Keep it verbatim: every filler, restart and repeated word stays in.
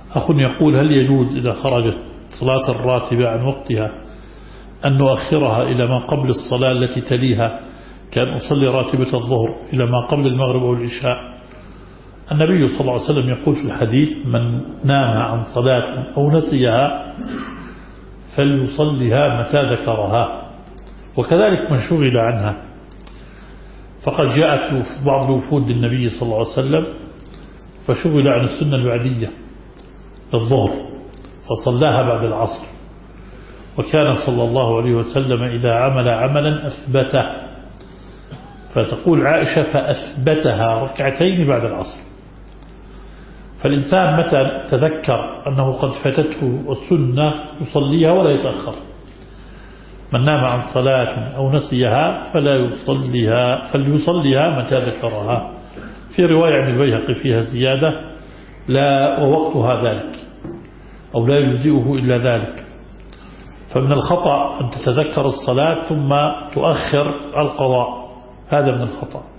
أخ يقول: هل يجوز إذا خرجت صلاة الراتبة عن وقتها أن نؤخرها إلى ما قبل الصلاة التي تليها، كان أصلي راتبة الظهر إلى ما قبل المغرب أو العشاء؟ النبي صلى الله عليه وسلم يقول في الحديث: من نام عن صلاة أو نسيها فليصلها متى ذكرها، وكذلك من شغل عنها. فقد جاءت بعض الوفود للنبي صلى الله عليه وسلم فشغل عن السنة البعدية الظهر فصلاها بعد العصر، وكان صلى الله عليه وسلم إذا عمل عملا أثبته، فتقول عائشة: فأثبتها ركعتين بعد العصر. فالإنسان متى تذكر أنه قد فاتته السنة يصليها ولا يتأخر. من نام عن صلاة أو نسيها فلا يصليها فليصليها متى ذكرها. في رواية عن البيهقي فيها زيادة: لا ووقتها ذلك، أو لا يجزئه إلا ذلك. فمن الخطأ أن تتذكر الصلاة ثم تؤخر القضاء، هذا من الخطأ.